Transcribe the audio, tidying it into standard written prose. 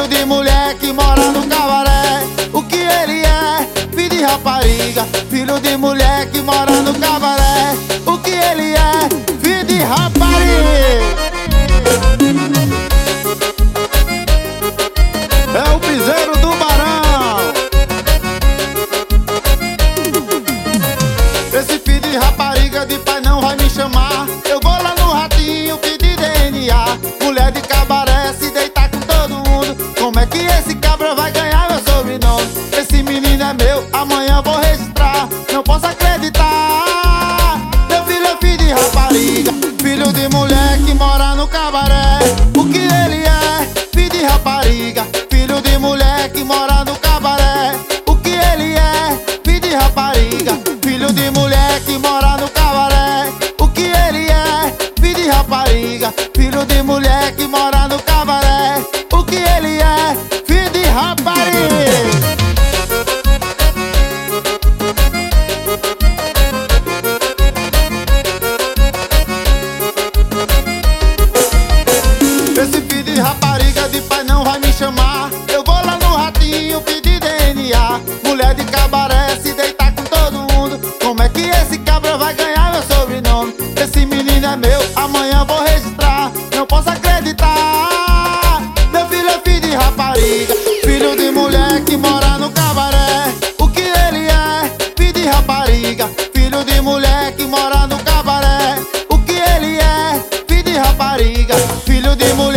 filho de mulher que mora no cabaré. O que ele é? Filho de rapariga. Filho de mulher que mora no cabaré. O que ele é? Filho de rapariga. É o piseiro do Barão. Esse filho de rapariga de pai não vai me chamar. Eu vou lá no ratinho pedir DNA. Mulher de cabaré se deitar com todo mundo. Como é que esse cabra vai ganhar meu sobrenome? Esse menino é meu, amanhã vou registrar. Não posso acreditar. Meu filho é filho de rapariga. Filho de mulher que mora no cabaré. O que ele é? Filho de rapariga. Filho de mulher que mora no cabaré. O que ele é? Filho de rapariga. Filho de mulher que mora no cabaré. O que ele é? Filho de rapariga. Filho de mulher que mora no cabaré. O que ele é? Filho de rapariga. Esse filho de rapariga de pai não vai me chamar. Eu vou lá no ratinho pedir DNA. Mulher de cabaré se deitar com todo mundo. Como é que esse cabra vai ganhar meu sobrenome? Esse menino é meu, amanhã vou registrar. Não posso acreditar. Meu filho é filho de rapariga. Filho de mulher que mora no cabaré. O que ele é? Filho de rapariga. Filho de mulher que mora no cabaré. O que ele é? Filho de rapariga. Filho de mulher